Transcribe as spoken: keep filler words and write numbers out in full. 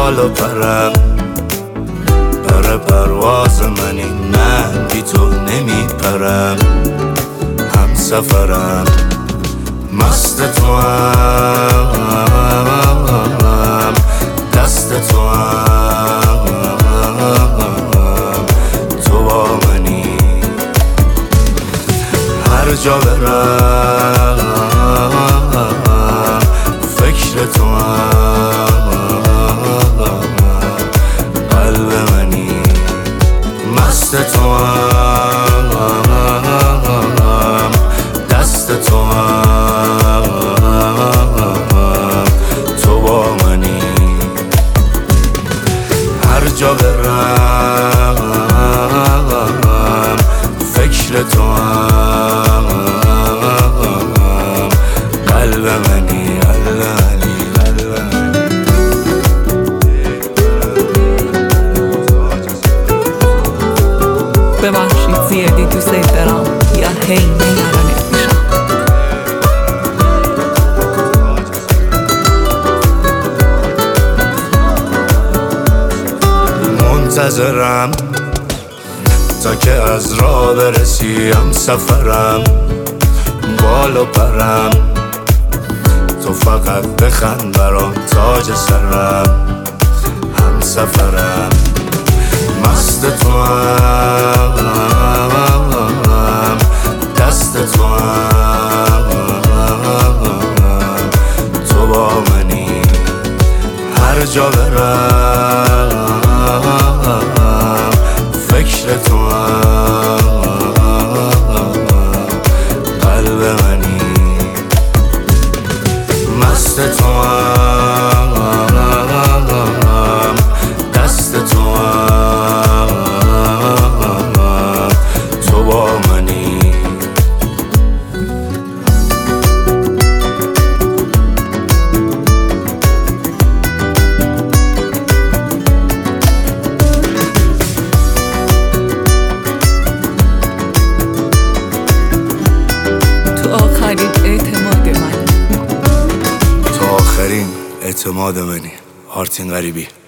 بال و پرم، پر پرواز منی، من بی تو نمی پرم. هم سفرم، مست تو هم، دست تو هم، تو با منی. هر جا برم فکر تو هم، قلب منی. مست تو هم، دست تو هم، تو با منی. هر جا برم فکر تو هم، قلب منی، قلب منی، قلب منی. ببخشید زیادی دوست دارم یا هی نگرانت میشم. منتظرم تا که از راه برسی. هم سفرم، بال و پرم، تو فقط بخند برام تاج سرم. هم سفرم، مست تو هم، دست تو هم، تو با منی. هر جا برم فکر تو هم، قلب منی. مست تو هم، دست تو هم، تو با منی. تو آخرین اعتماد منی. آرتین غریبی.